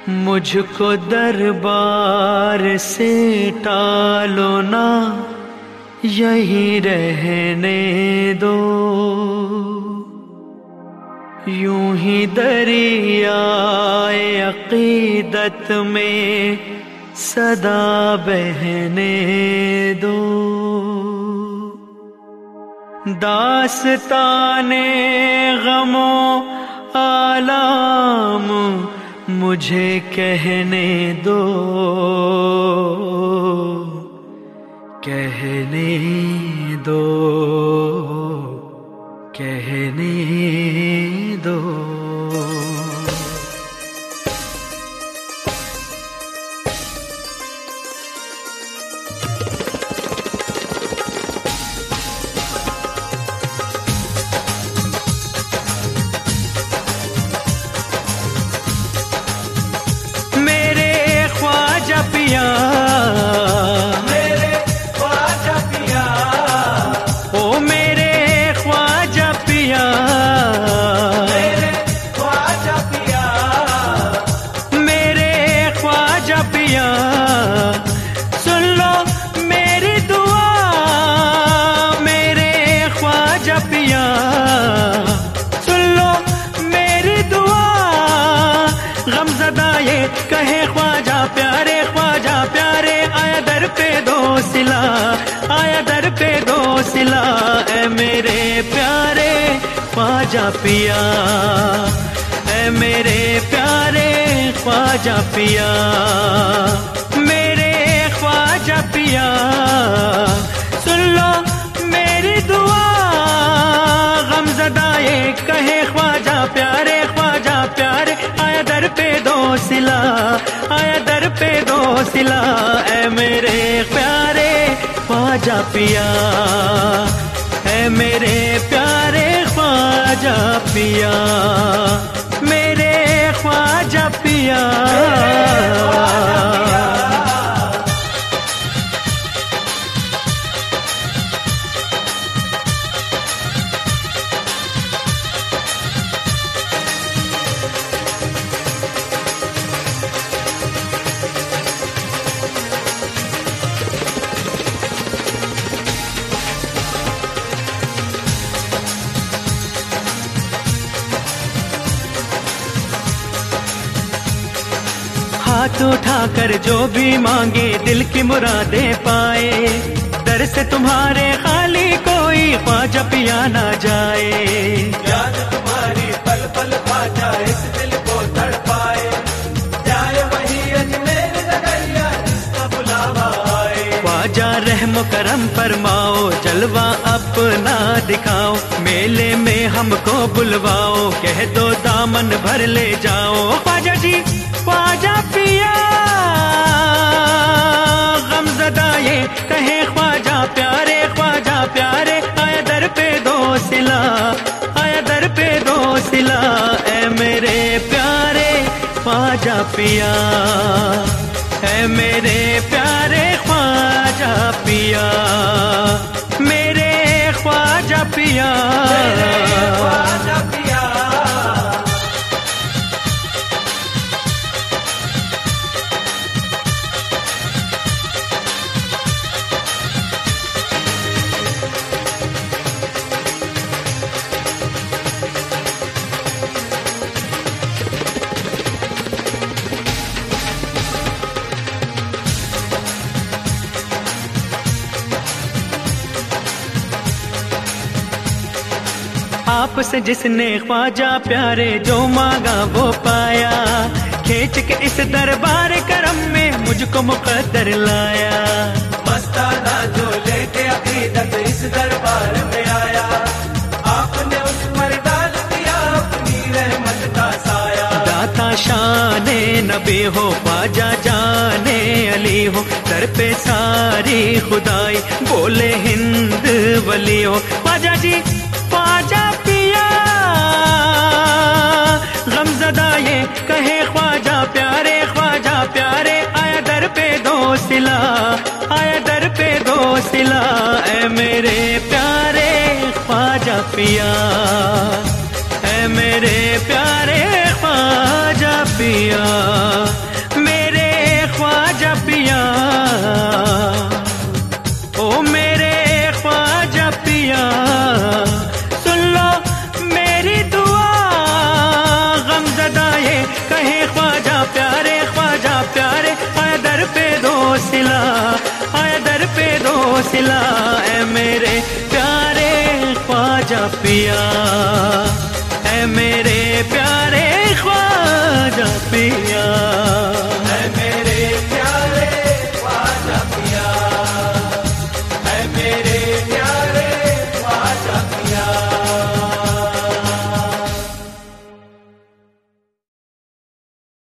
मुझको दरबार से टालो ना, यहीं रहने दो। यूं ही दरियाए अकीदत में सदा बहने दो। दास्ताने गमो आलाम मुझे कहने दो, कहने दो, कहने दो। मेरे ख्वाजा पिया, ओ मेरे ख्वाजा पिया, मेरे ख्वाजा पिया, मेरे ख्वाजा पिया, सुन लो मेरी दुआ। मेरे ख्वाजा पिया, सुन लो मेरी दुआ। गमज़दा ये कहे ख्वाजा प्यारे, ख्वाजा प्यारे, आया दर पे दो सिला, आया दर पे दो सिला। ऐ मेरे प्यारे ख्वाजा पिया, ऐ मेरे प्यारे ख्वाजा पिया, मेरे ख्वाजा पिया, सुन लो मेरी दुआ। गमज़दा ये कहे ख्वाजा प्यारे, ख्वाजा प्यारे, आया दर पे दो सिला, आया दर पे दो सिला। ऐ मेरे प्यारे ख्वाजा पिया, ऐ मेरे प्यारे ख्वाजा पिया, मेरे ख्वाजा पिया। हाथ उठाकर जो भी मांगे दिल की मुरादें पाए। दर से तुम्हारे खाली कोई ख्वाजा पिया ना जाए। याद तुम्हारी पल पल ख्वाजा इस दिल को तड़पाए। जाए वही अजमेर नगरिया जिसका बुलावा आए। ख्वाजा रहम करम फरमाओ, जलवा अपना दिखाओ। मेले में हमको बुलवाओ, कह दो दामन भर ले जाओ। ख्वाजा जी ख्वाजा पिया, गमज़दा ये कहे ख्वाजा प्यारे, ख्वाजा प्यारे, आया दर पे दो सिला, आया दर पे दो सिला। ऐ मेरे प्यारे ख्वाजा पिया, ऐ मेरे प्यारे ख्वाजा पिया, मेरे ख्वाजा पिया, ख्वाजा पिया। आपसे जिसने ख्वाजा प्यारे जो मांगा वो पाया। खींच के इस दरबार करम में मुझको मुकद्दर लाया। मस्ताना जो लेके अकीदत इस दरबार में आया। आपने उस पर डाल दिया अपनी रहमत का साया। दाता शाने नबी हो, ख्वाजा जाने अली हो। दर पे सारी खुदाई बोले हिंद वली हो। ख्वाजा जी ख्वाजा पिया, गमज़दा ये कहे ख्वाजा प्यारे, ख्वाजा प्यारे, आया दर पे दो सिला, आया दर पे दो सिला। ऐ मेरे प्यारे ख्वाजा पिया, ऐ मेरे प्यारे ख्वाजा पिया। सिला, ऐ मेरे प्यारे ख्वाजा पिया।